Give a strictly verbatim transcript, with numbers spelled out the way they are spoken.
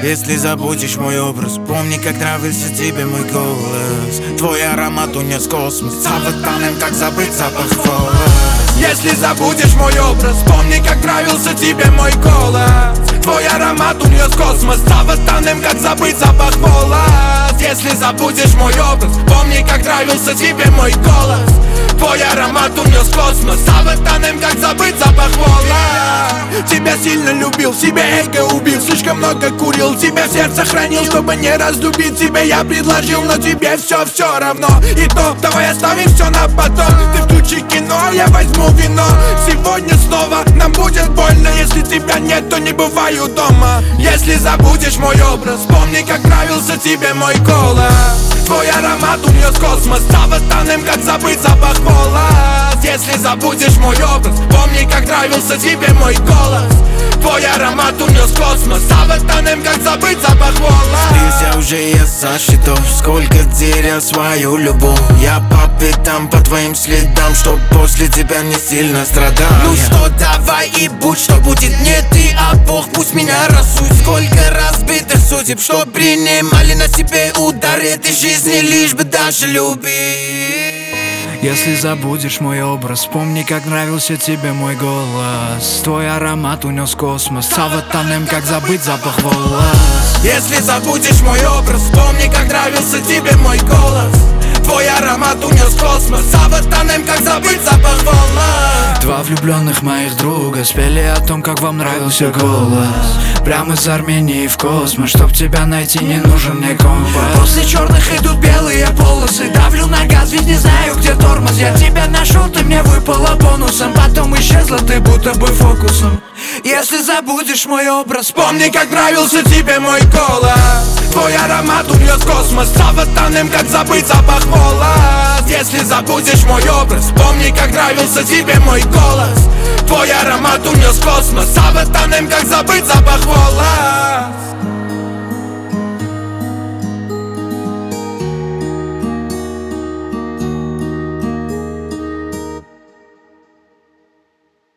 Если забудешь мой образ, помни, как нравился тебе мой голос. Твой аромат унес космос, завытанным, как забыть запах волос. Если забудешь мой образ, помни, как нравился тебе мой голос. Твой аромат унес космос, завытанным, как забыть запах волос. Если забудешь мой образ, помни, как нравился тебе мой голос. Твой аромат унес космос, завытанным, как забыть запах волос. Тебя сильно любил, себе эго убил, слишком много курил, тебя в сердце хранил, чтобы не разлюбить тебя. Я предложил, но тебе все все равно. И то, давай оставим все на потом. Ты включи кино, я возьму вино. Сегодня снова нам будет больно. Если тебя нет, то не бываю дома. Если забудешь мой образ, помни, как нравился тебе мой голос. Твой аромат унес космос, завытанным, как забыть запах волос. Если забудешь мой образ, помни, как нравился тебе мой голос. Твой аромат унес космос, завытанным, как забыть запах волос. Слился уже я со счетов, сколько терял свою любовь. Я по пятам, по твоим следам, чтоб после тебя не сильно страдал. Ну что, давай и будь, что будет, не ты, а Бог, пусть меня рассудит. Сколько разбитых судеб, что принимали на себе удар этой жизни, лишь бы даже любить. Если забудешь мой образ, помни, как нравился тебе мой голос. Твой аромат унес космос, завытанным, как забыть запах волос. Если забудешь мой образ, помни, как нравился тебе мой голос. Твой аромат унес космос, завытанным, как забыть запах волос. Два влюбленных моих друга спели о том, как вам нравился голос. Прямо из Армении в космос, чтоб тебя найти, не нужен мне компас. После черных идут белые полосы, давлю на газ, ведь не знаю, где тормоз. Я тебя нашел, ты мне выпала бонусом, потом исчезла ты будто бы фокусом. Если забудешь мой образ, помни, как нравился тебе мой голос. Твой аромат унес космос, завытанным, как забыть запах волос. Если забудешь мой образ, помни, как нравился тебе мой голос. Твой аромат унес космос, завытанным, как забыть запах волос.